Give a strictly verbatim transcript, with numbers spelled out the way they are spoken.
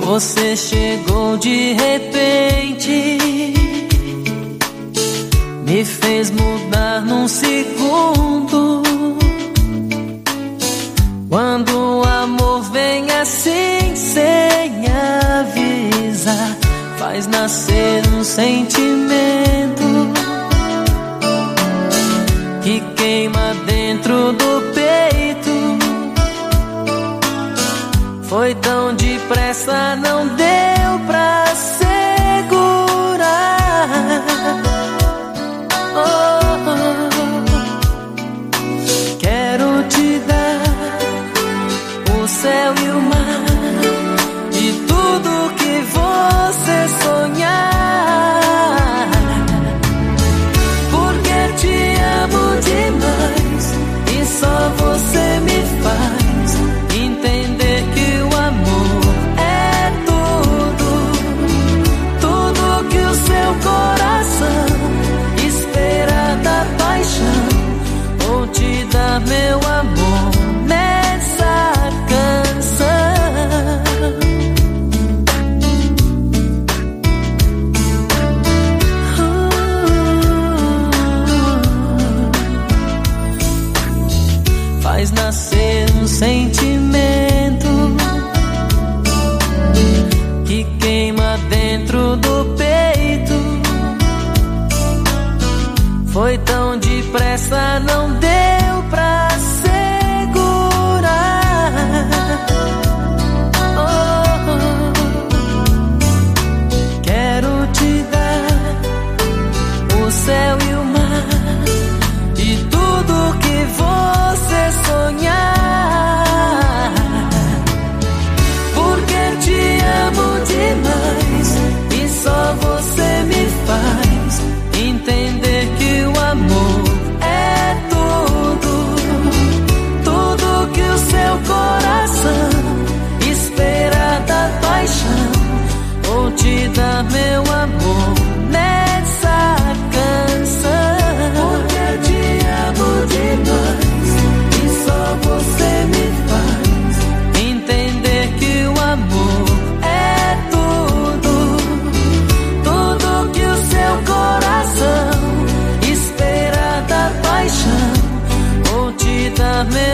Você chegou de repente, me fez mudar num segundo. Quando o amor vem assim sem avisar, faz nascer um sentimento que queima dentro do peito. Foi tão depressa, não deu pra segurar. Oh, oh. Quero te dar o céu e o mar e tudo que você sonhar, porque te amo demais e só você me faz entender que o amor é tudo, tudo que o seu coração espera da paixão. Vou te dar meu amor nessa canção. Uh, faz nascer um sentimento que queima dentro do peito. Foi tão depressa, não deu pra segurar. Oh, oh. Quero te dar o céu e o mar e tudo que você sonhar, porque te amo demais e só você me faz entender que o amor é tudo, tudo que o seu coração espera da paixão. Vou te dar meu amor nessa canção, porque te amo demais e só você me faz entender que o amor é tudo, tudo que o seu coração espera da paixão. Vou te dar meu